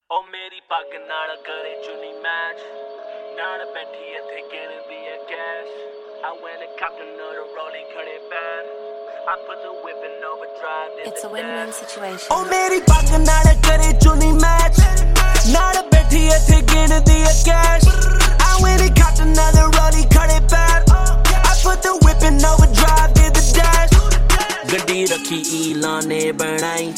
ओ मेरी पग नाल करे चुनी मैच नाल बैठी इत्थे गिनदी है cash I went and copped another rollie खड़े पैर I put the whip in overdrive. It's a win-win situation. ओ मेरी पग नाल करे चुनी मैच नाल बैठी इत्थे गिनदी है cash I went and copped another rollie खड़े पैर I put the whip in overdrive, did the dash. गड्डी रखी ईलाने बनाई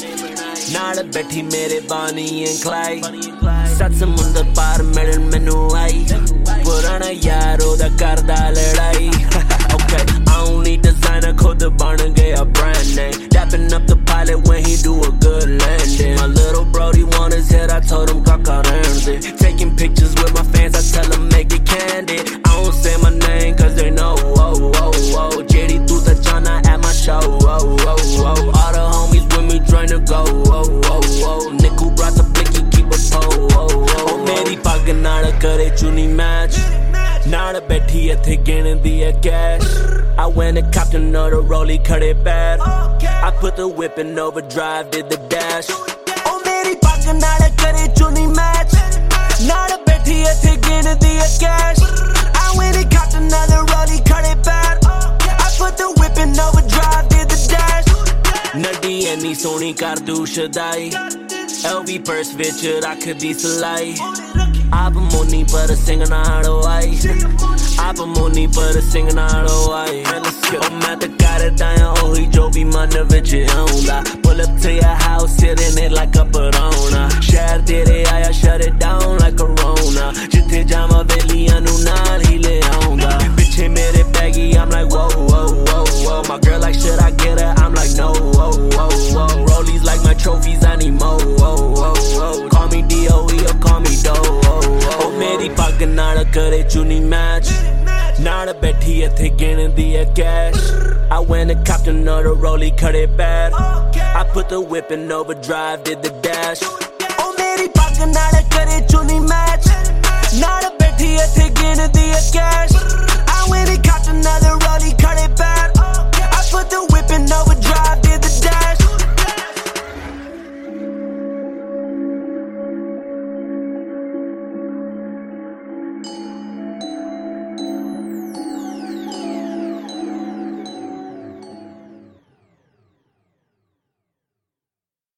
नाल बैठी मेरे बानी एंड क्लाइड सत समुंदर पार मिलन मैनू आई पुराना यार ओदा करदा लड़ाई Okay, I don't need designer, खुद बन गया brand name Dapping up the pilot when he do a good landing My little brody want his head, I told him kaka rende Taking pictures with my fans, I tell them make it candid I don't say my name cause they know, oh, oh, oh JD tu ta jana at my show, oh, oh, oh All the homies with me trying to go, oh, oh, oh Nick who brought the blicky, keep a pole, oh, oh, oh मेरी पग नाल करे चुनी match नाल बैठी इत्थे गिनदी है cash I went and copped another rollie खड़े पैर I put the whip in overdrive, did the dash ओ मेरी पग नाल करे चुनी मैच नाल बैठी इत्थे गिनदी है cash I went and copped another rollie खड़े पैर I put the whip in overdrive, did the dash Naddi इन्नी सोहनी कर दू शदाई LV purse विच रखदी सलाई आप मोनी पर सिंग नालो आई आप मोनी पर सिंग नालो आई ओ मैं तो करदा आ ओही जो भी मन विच आउंदा Pull up to your house sitting it like a Barona शहर तेरे आया shut it down like Corona जिथे जावां वेलियां नू नाल ही ले आउंदा पिछे मेरे baggy I'm like whoa whoa whoa whoa My girl like should I get her I'm like no whoa whoa whoa Rollies like my trophies I need more whoa whoa whoa Call me DOE or call me Doe ओ मेरी पग नाल करे चुनी match नाल बैठी इत्थे गिनदी है cash I went and copped another rollie खड़े पैर I put the whip in overdrive, did the dash ओ मेरी पग नाल करे चुनी मैच नाल बैठी इत्थे गिनदी है कैश